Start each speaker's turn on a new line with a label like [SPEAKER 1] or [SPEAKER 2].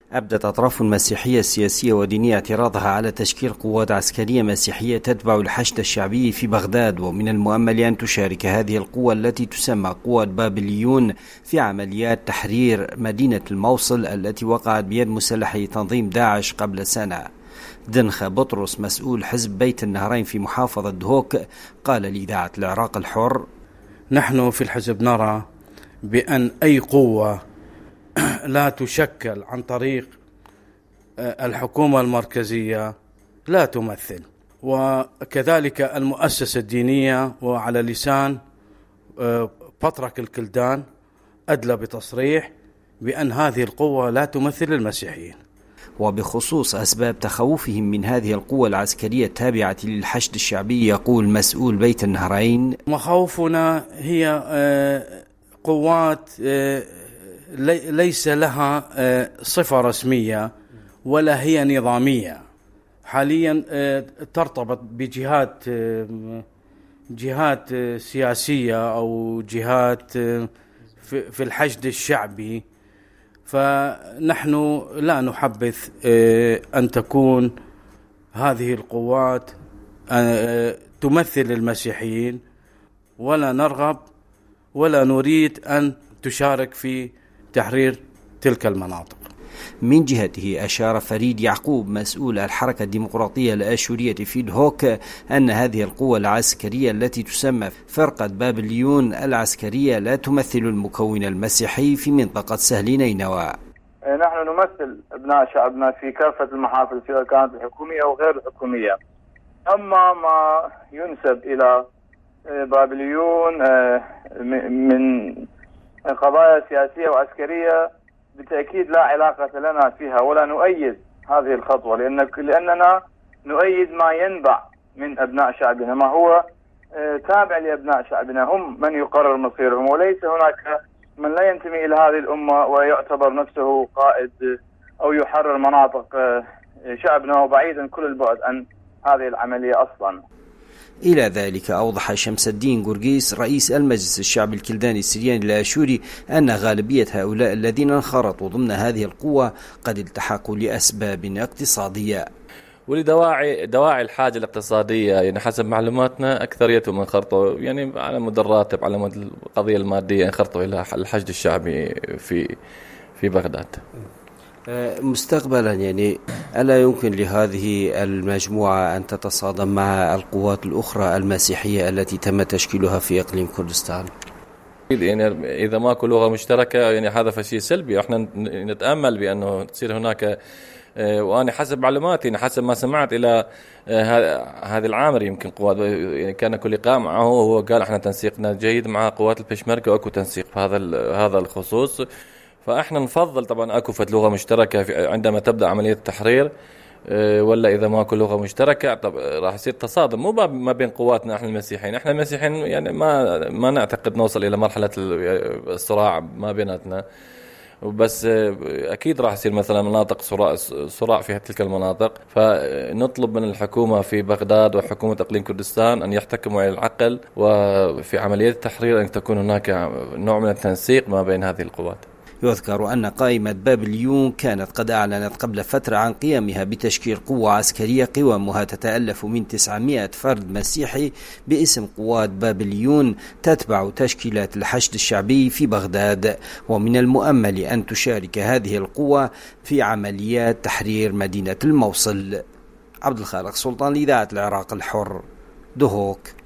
[SPEAKER 1] أبدت أطراف مسيحية سياسية ودينية اعتراضها على تشكيل قوات عسكرية مسيحية تتبع الحشد الشعبي في بغداد، ومن المؤمل أن تشارك هذه القوة التي تسمى قوات بابليون في عمليات تحرير مدينة الموصل التي وقعت بيد مسلحي تنظيم داعش قبل سنة. دنخة بطرس مسؤول حزب بيت النهرين في محافظة دهوك قال لإذاعة العراق الحر:
[SPEAKER 2] نحن في الحزب نرى بأن أي قوة لا تشكل عن طريق الحكومة المركزية لا تمثل، وكذلك المؤسسة الدينية. وعلى لسان بطرك الكلدان أدلى بتصريح بأن هذه القوة لا تمثل المسيحيين.
[SPEAKER 1] وبخصوص أسباب تخوفهم من هذه القوة العسكرية التابعة للحشد الشعبي يقول مسؤول بيت النهرين:
[SPEAKER 2] مخاوفنا هي قوات ليس لها صفة رسمية ولا هي نظامية، حاليا ترتبط بجهات سياسية أو جهات في الحشد الشعبي. فنحن لا نحبذ أن تكون هذه القوات تمثل المسيحيين، ولا نرغب ولا نريد أن تشارك في تحرير تلك المناطق.
[SPEAKER 1] من جهته أشار فريد يعقوب مسؤول الحركة الديمقراطية الآشورية في دهوك أن هذه القوة العسكرية التي تسمى فرقة بابليون العسكرية لا تمثل المكون المسيحي في منطقة سهل نينوى.
[SPEAKER 3] نحن نمثل أبناء شعبنا في كافة المحافل سواء كانت الحكومية أو غير الحكومية. أما ما ينسب إلى بابليون من قضايا سياسية وعسكرية بالتأكيد لا علاقة لنا فيها، ولا نؤيد هذه الخطوة، لأننا نؤيد ما ينبع من أبناء شعبنا، ما هو تابع لأبناء شعبنا، هم من يقرر مصيرهم، وليس هناك من لا ينتمي إلى هذه الأمة ويعتبر نفسه قائد أو يحرر مناطق شعبنا، وبعيدا كل البعد عن هذه العملية أصلا.
[SPEAKER 1] إلى ذلك أوضح شمس الدين قرقيس رئيس المجلس الشعبي الكلداني السرياني الآشوري أن غالبية هؤلاء الذين انخرطوا ضمن هذه القوة قد التحقوا لأسباب اقتصادية.
[SPEAKER 4] ولدواعي الحاجة الاقتصادية، يعني حسب معلوماتنا أكثريتهم انخرطوا يعني على مدى الراتب، على مدى القضية المادية انخرطوا إلى الحشد الشعبي في بغداد.
[SPEAKER 1] مستقبلا يعني ألا يمكن لهذه المجموعة أن تتصادم مع القوات الأخرى المسيحية التي تم تشكيلها في إقليم كردستان؟
[SPEAKER 4] يعني إذا ماكو لغة مشتركة يعني هذا شيء سلبي. احنا نتأمل بأنه تصير هناك، وأنا حسب معلوماتي حسب ما سمعت إلى هذا العامر يمكن قوات يعني كان كل لقاء معه هو قال احنا تنسيقنا جيد مع قوات البشمركة وأكو تنسيق في هذا الخصوص. فاحنا نفضل طبعا اكو لغه مشتركه عندما تبدا عمليه التحرير، ولا اذا ما اكو لغه مشتركه طب راح يصير تصادم مو ما بين قواتنا احنا المسيحيين. احنا المسيحيين يعني ما نعتقد نوصل الى مرحله الصراع ما بيناتنا، بس اكيد راح يصير مثلا مناطق صراع في تلك المناطق. فنطلب من الحكومه في بغداد وحكومه اقليم كردستان ان يحتكموا على العقل، وفي عمليه التحرير ان تكون هناك نوع من التنسيق ما بين هذه القوات.
[SPEAKER 1] يذكر أن قائمة بابليون كانت قد أعلنت قبل فترة عن قيامها بتشكيل قوة عسكرية قوامها تتألف من 900 فرد مسيحي باسم قوات بابليون تتبع تشكيلات الحشد الشعبي في بغداد، ومن المؤمل أن تشارك هذه القوة في عمليات تحرير مدينة الموصل. عبد الخالق سلطان لإذاعة العراق الحر، دهوك.